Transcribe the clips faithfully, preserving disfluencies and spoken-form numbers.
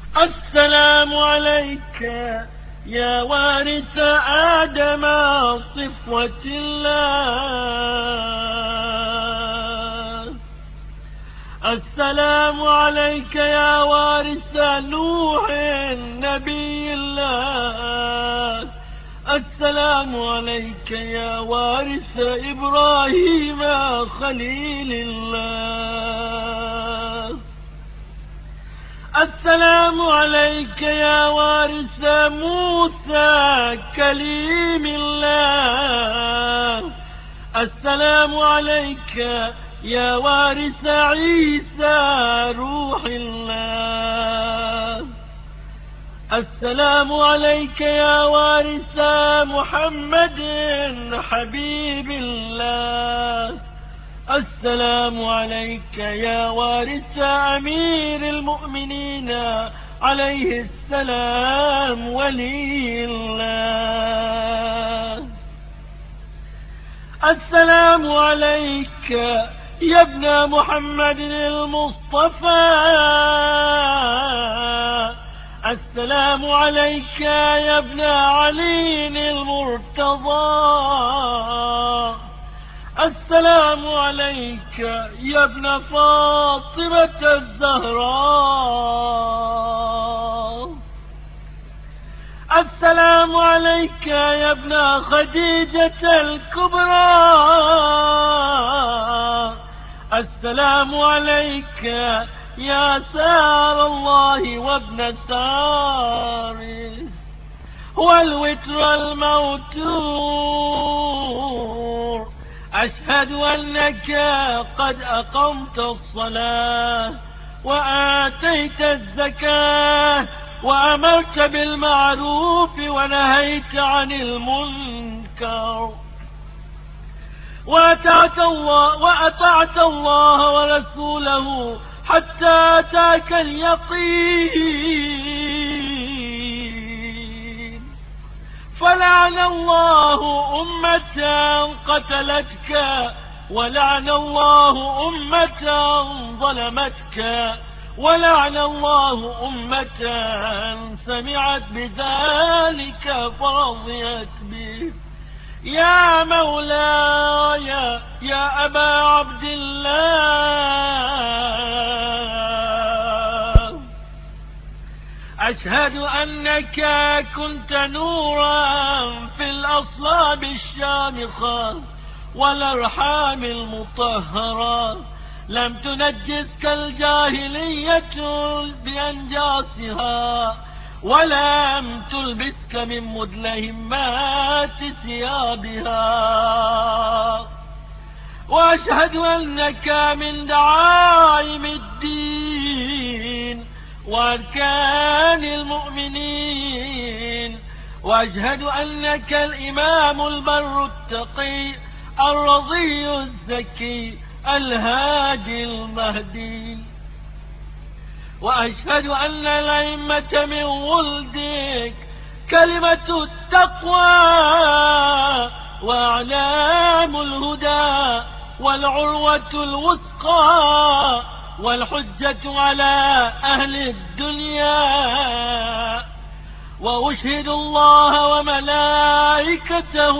السلام عليك يا وارث آدم صفوة الله. السلام عليك يا وارث نوح نبي الله. السلام عليك يا وارث إبراهيم خليل الله. السلام عليك يا وارث موسى كليم الله. السلام عليك يا وارث عيسى روح الله. السلام عليك يا وارث محمد حبيب الله. السلام عليك يا وارث أمير المؤمنين عليه السلام ولي الله. السلام عليك يا ابن محمد المصطفى. السلام عليك يا ابن علي المرتضى. السلام عليك يا ابن فاطمة الزهراء. السلام عليك يا ابن خديجة الكبرى. السلام عليك يا سار الله وابن ساره والوتر الموتور. أشهد أنك قد أقمت الصلاة وآتيت الزكاة وأمرت بالمعروف ونهيت عن المنكر وأطعت الله, وأطعت الله ورسوله حتى أتاك اليقين. فلعن الله أمة قتلتك ولعن الله أمة ظلمتك ولعن الله أمة سمعت بذلك فرضيت به. يا مولاي يا أبا عبد الله، أشهد أنك كنت نورا في الأصلاب الشامخة والأرحام المطهرة، لم تنجسك الجاهلية بأنجاسها ولم تلبسك من مدلهمات ثيابها. وأشهد أنك من دعائم الدين وأركان المؤمنين. وأشهد أنك الإمام البر التقي الرضي الزكي الهادي المهدي. وأشهد أن الأئمة من ولدك كلمة التقوى وأعلام الهدى والعروة الوثقى والحجة على أهل الدنيا. وأشهد الله وملائكته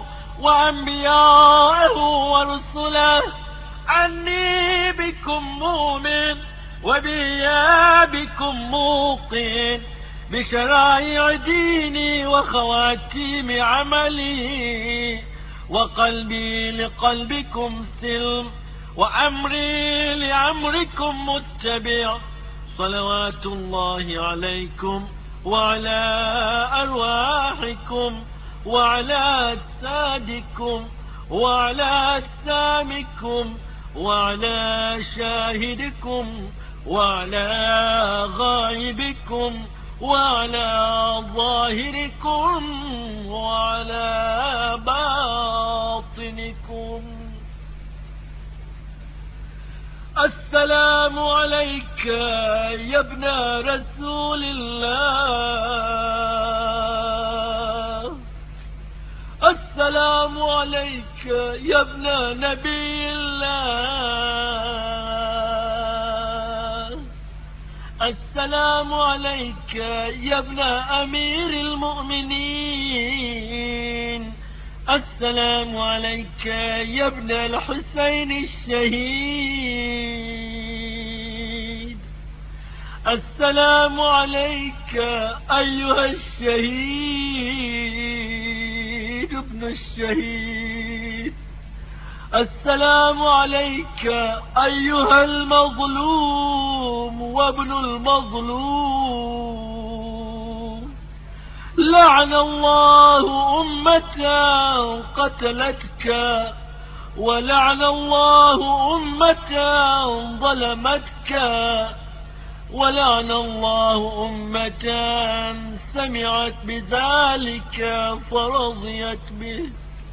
وأنبياءه ورسله أني بكم مؤمن وبإيابكم موقن بشرائع ديني وخواتيم عملي، وقلبي لقلبكم سلم وأمري لأمركم متبع. صلوات الله عليكم وعلى أرواحكم وعلى أجسادكم وعلى أجسامكم وعلى شاهدكم وعلى غائبكم وعلى ظاهركم وعلى باطنكم. السلام عليك يا ابن رسول الله. السلام عليك يا ابن نبي الله. السلام عليك يا ابن أمير المؤمنين. السلام عليك يا ابن الحسين الشهيد. السلام عليك أيها الشهيد ابن الشهيد. السلام عليك أيها المظلوم وابن المظلوم. لعن الله أمة قتلتك، ولعن الله أمة ظلمتك، ولعن الله أمة سمعت بذلك فرضيت به.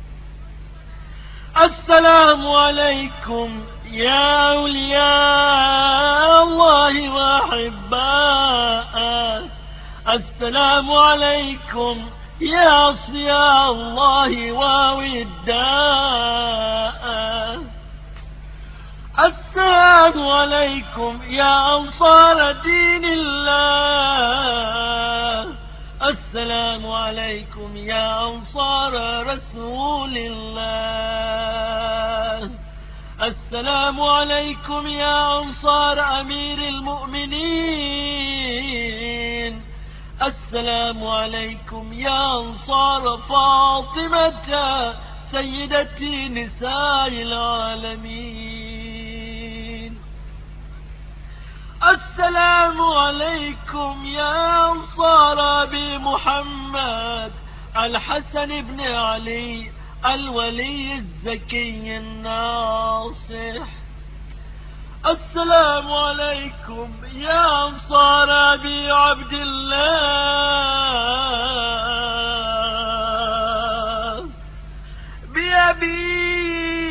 السلام عليكم يا أولياء الله وأحباءه. السلام عليكم يا أصفياء الله ووداءه. السلام عليكم يا أنصار دين الله. السلام عليكم يا أنصار رسول الله. السلام عليكم يا أنصار أمير المؤمنين. السلام عليكم يا أنصار فاطمة سيدة نساء العالمين. السلام عليكم يا أنصار أبي محمد الحسن بن علي الولي الزكي الناصح. السلام عليكم يا أنصار أبي عبد الله. بأبي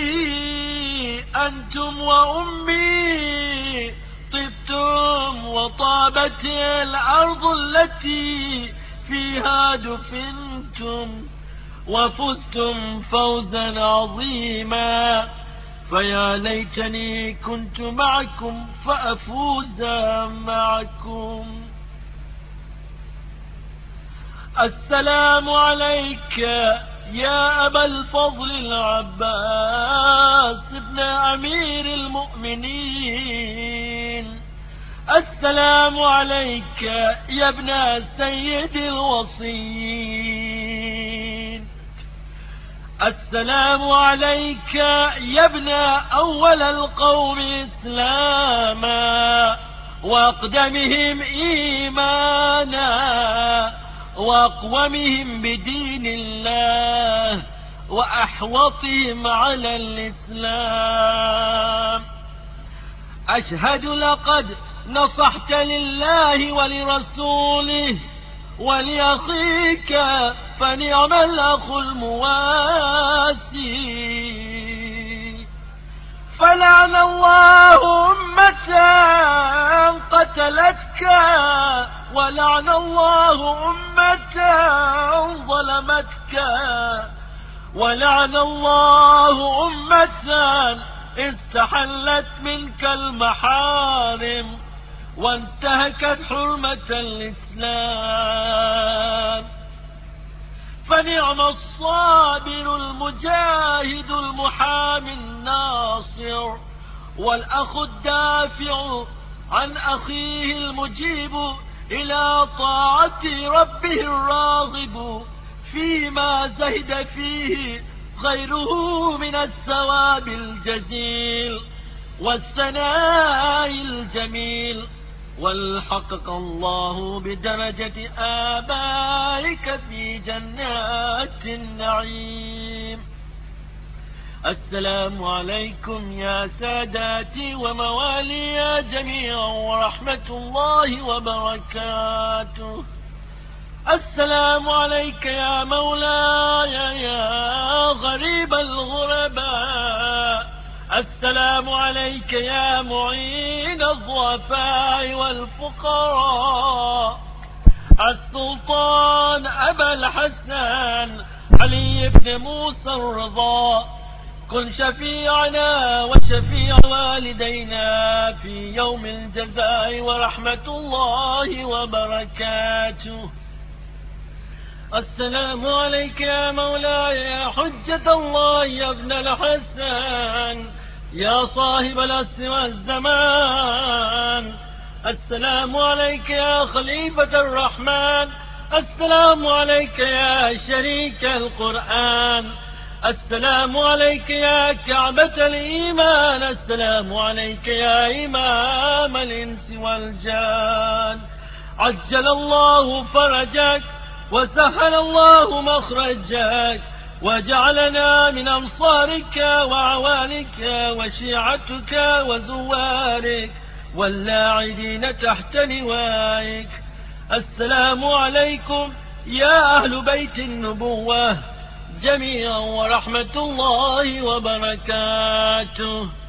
أنتم وأمي طبتم وطابت الأرض التي فيها دفنتم، وفزتم فوزا عظيما، فيا ليتني كنت معكم فأفوز معكم. السلام عليك يا أبا الفضل العباس ابن أمير المؤمنين. السلام عليك يا ابن سيد الوصيين. السلام عليك يا ابن أول القوم إسلاما، وأقدمهم إيمانا، وأقومهم بدين الله، وأحوطهم على الإسلام. أشهد لقد نصحت لله ولرسوله ولأخيك، فنعم الأخ المواسي. فلعن الله أمة قتلتك، ولعن الله أمة ظلمتك، ولعن الله أمة استحلت منك المحارم وانتهكت حرمة الإسلام. فنعم الصابر المجاهد المحامي الناصر، والأخ الدافع عن أخيه المجيب إلى طاعة ربه الراغب فيما زهد فيه غيره من الثواب الجزيل والثناء الجميل. والحقق الله بدرجة آبائك في جنات النعيم. السلام عليكم يا ساداتي وموالي جميعا ورحمة الله وبركاته. السلام عليك يا مولاي يا غريب الغرباء. السلام عليك يا معين الضعفاء والفقراء. السلطان أبا الحسن علي بن موسى الرضا كن شفيعنا وشفيع والدينا في يوم الجزاء ورحمة الله وبركاته. السلام عليك يا مولاي يا حجة الله يا ابن الحسن يا صاحب العصر والزمان. السلام عليك يا خليفة الرحمن. السلام عليك يا شريك القرآن. السلام عليك يا كعبة الإيمان. السلام عليك يا إمام الإنس والجان. عجل الله فرجك وسهل الله مخرجك وجعلنا من أنصارك وعوانك وشيعتك وزوارك واللاعدين تحت لوائك. السلام عليكم يا أهل بيت النبوة جميعا ورحمة الله وبركاته.